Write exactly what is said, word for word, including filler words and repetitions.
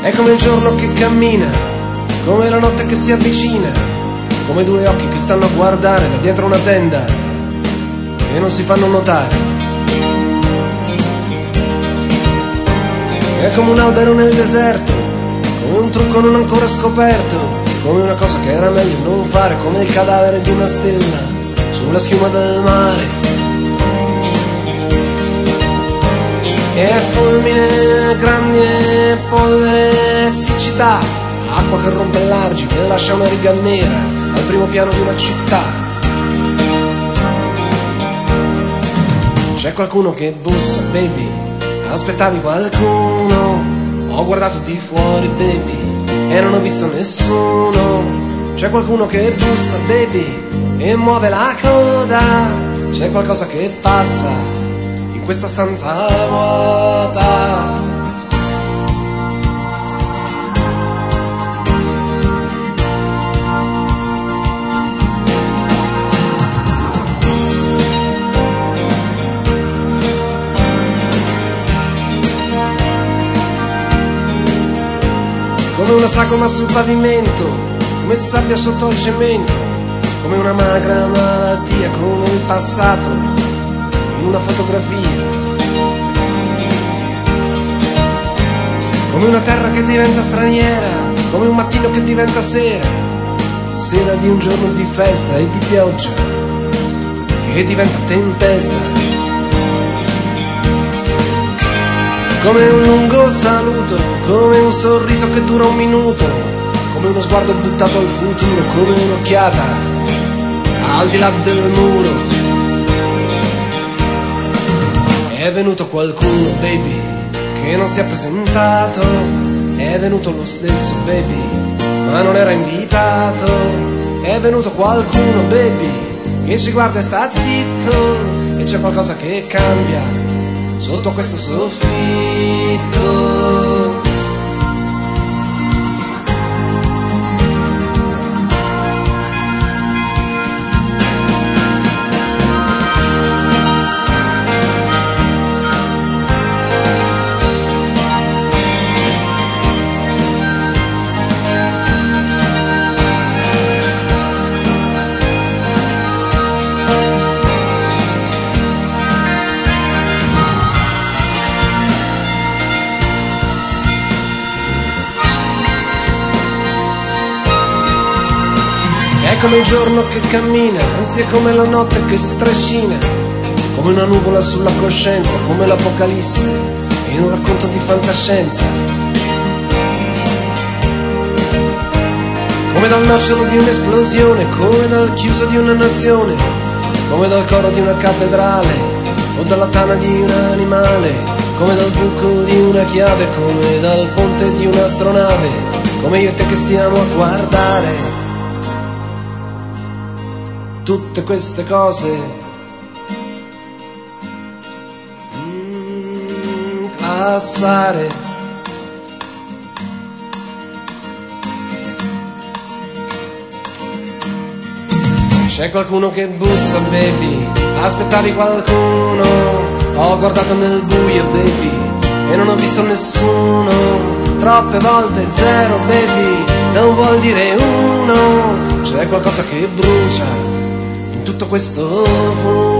È come il giorno che cammina, come la notte che si avvicina, come due occhi che stanno a guardare da dietro una tenda e non si fanno notare. È come un albero nel deserto, come un trucco non ancora scoperto, come una cosa che era meglio non fare, come il cadavere di una stella sulla schiuma del mare. E fulmine, grandine, polvere, siccità, acqua che rompe l'argine e lascia una riga nera al primo piano di una città. C'è qualcuno che bussa, baby, aspettavi qualcuno. Ho guardato di fuori, baby, e non ho visto nessuno. C'è qualcuno che bussa, baby, e muove la coda. C'è qualcosa che passa in questa stanza vuota. Come una sagoma sul pavimento, come sabbia sotto al cemento, come una magra malattia, come il passato in una fotografia. Come una terra che diventa straniera, come un mattino che diventa sera, sera di un giorno di festa e di pioggia che diventa tempesta. Come un lungo saluto, come un sorriso che dura un minuto, come uno sguardo buttato al futuro, come un'occhiata al di là del muro. È venuto qualcuno, baby, che non si è presentato. È venuto lo stesso, baby, ma non era invitato. È venuto qualcuno, baby, che ci guarda e sta zitto. E c'è qualcosa che cambia sotto questo soffitto. È come il giorno che cammina, anzi è come la notte che si trascina, come una nuvola sulla coscienza, come l'apocalisse in un racconto di fantascienza. Come dal nocciolo di un'esplosione, come dal chiuso di una nazione, come dal coro di una cattedrale o dalla tana di un animale, come dal buco di una chiave, come dal ponte di un'astronave, come io e te che stiamo a guardare tutte queste cose mm, passare. C'è qualcuno che bussa, baby, aspettavi qualcuno. Ho guardato nel buio, baby, e non ho visto nessuno. Troppe volte zero, baby, non vuol dire uno. C'è qualcosa che brucia tutto questo